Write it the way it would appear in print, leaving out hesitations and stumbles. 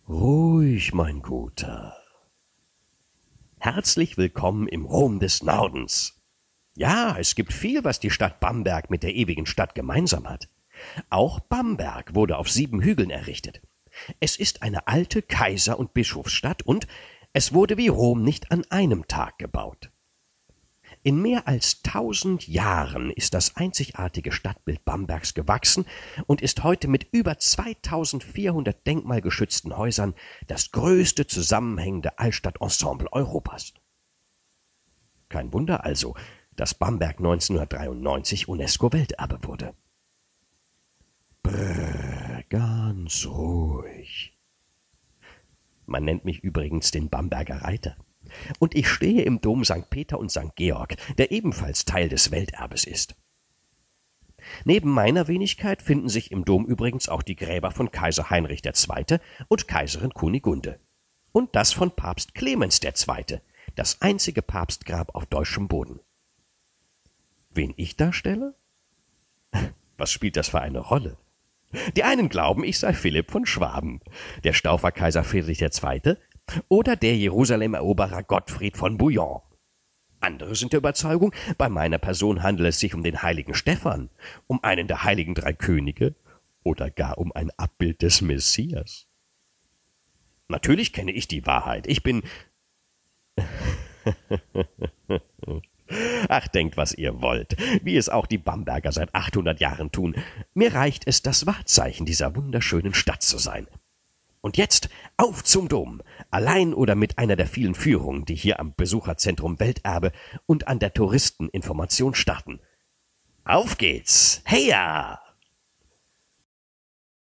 Ruhig, mein Guter. Herzlich willkommen im Rom des Nordens. Ja, es gibt viel, was die Stadt Bamberg mit der ewigen Stadt gemeinsam hat. Auch Bamberg wurde auf 7 Hügeln errichtet. Es ist eine alte Kaiser- und Bischofsstadt und es wurde wie Rom nicht an einem Tag gebaut. In mehr als 1000 Jahren ist das einzigartige Stadtbild Bambergs gewachsen und ist heute mit über 2400 denkmalgeschützten Häusern das größte zusammenhängende Altstadtensemble Europas. Kein Wunder also, dass Bamberg 1993 UNESCO-Welterbe wurde. Brrr, ganz ruhig. Man nennt mich übrigens den Bamberger Reiter. Und ich stehe im Dom St. Peter und St. Georg, der ebenfalls Teil des Welterbes ist. Neben meiner Wenigkeit finden sich im Dom übrigens auch die Gräber von Kaiser Heinrich II. Und Kaiserin Kunigunde. Und das von Papst Clemens II., das einzige Papstgrab auf deutschem Boden. Wen ich darstelle? Was spielt das für eine Rolle? Die einen glauben, ich sei Philipp von Schwaben, der Stauferkaiser Friedrich II., oder der Jerusalem-Eroberer Gottfried von Bouillon. Andere sind der Überzeugung, bei meiner Person handele es sich um den heiligen Stephan, um einen der heiligen 3 Könige oder gar um ein Abbild des Messias. Natürlich kenne ich die Wahrheit. Ich bin... Ach, denkt, was ihr wollt, wie es auch die Bamberger seit 800 Jahren tun. Mir reicht es, das Wahrzeichen dieser wunderschönen Stadt zu sein. Und jetzt auf zum Dom, allein oder mit einer der vielen Führungen, die hier am Besucherzentrum Welterbe und an der Touristeninformation starten. Auf geht's! Heya!